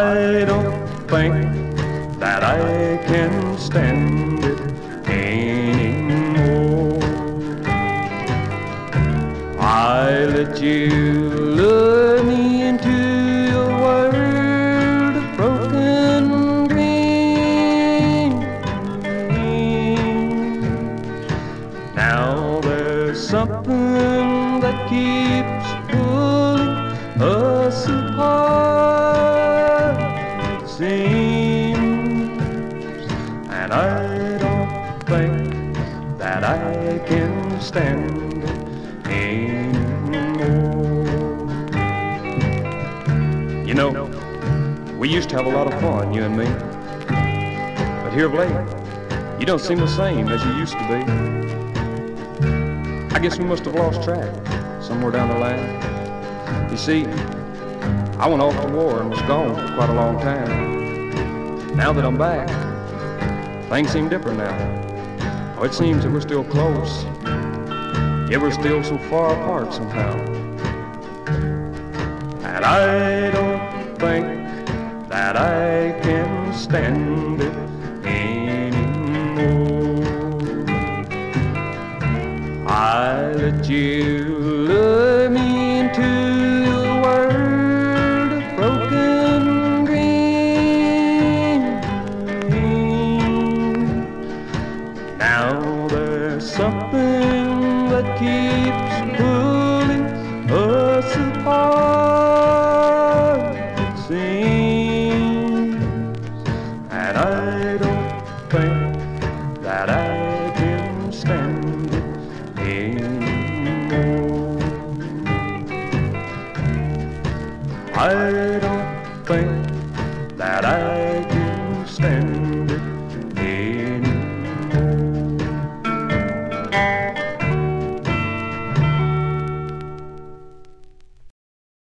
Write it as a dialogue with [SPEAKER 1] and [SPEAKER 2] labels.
[SPEAKER 1] I don't think that I can stand it anymore. I let you lure me into your world of broken dreams. Now there's something that keeps pulling us apart, it seems, and I don't think that I can stand it anymore. You know, we used to have a lot of fun, you and me, but here of late, you don't seem the same as you used to be. I guess we must have lost track somewhere down the line. You see, I went off to war and was gone for quite a long time. Now that I'm back, things seem different now. Oh, it seems that we're still close, yet we're still so far apart somehow. And I don't think that I can stand it anymore. I let you lure me into a world of broken dreams. Now there's something that keeps pulling us apart, it seems, and I don't think that I can stand it anymore. I don't think that I can stand